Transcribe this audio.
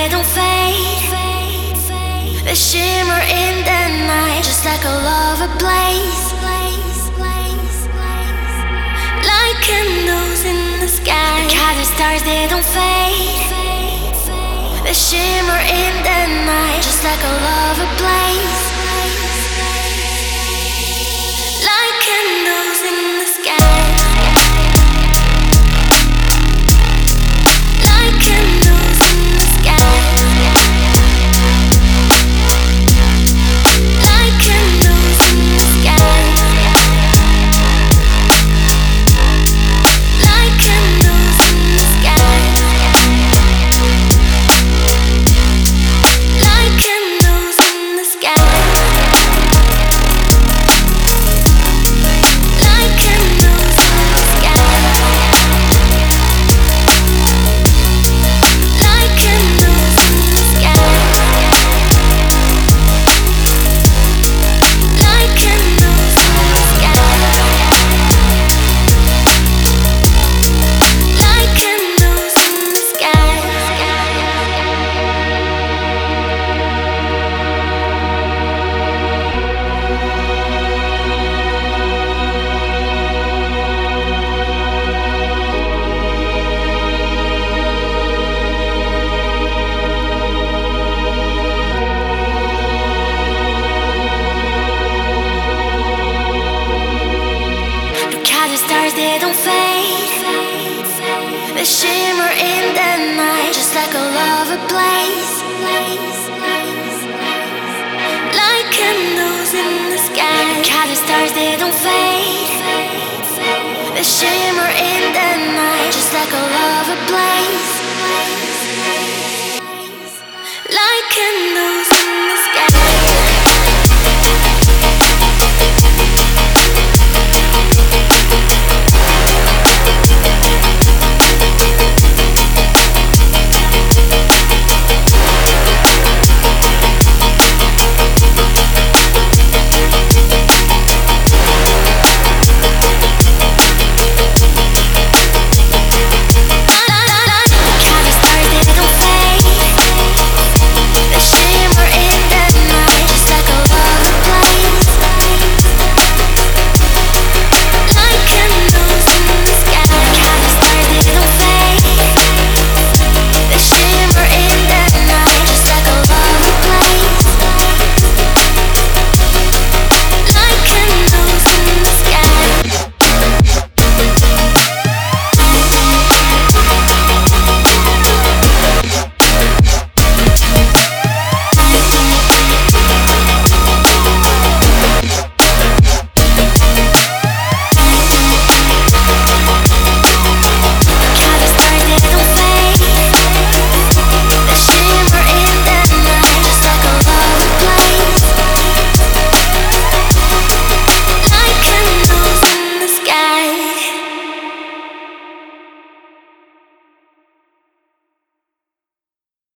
they don't fade. They shimmer in the night, just like a love ablaze. Like candles in the sky. Look how the stars, they don't fade. They shimmer in the night, just like a love ablaze. Like candles in the sky. Like candles in the sky. Like candles in the sky. Like candles in the sky. Like candles in the sky. Like candles in the sky. Like candles in the sky. Like candles in the sky. Like candles in the sky. Look how the stars, they don't fade. They shimmer in the night, just like a love ablaze. Like candles in the sky. Look how the stars, they don't fade. They shimmer in the night, just like a love ablaze. Like candles in the sky.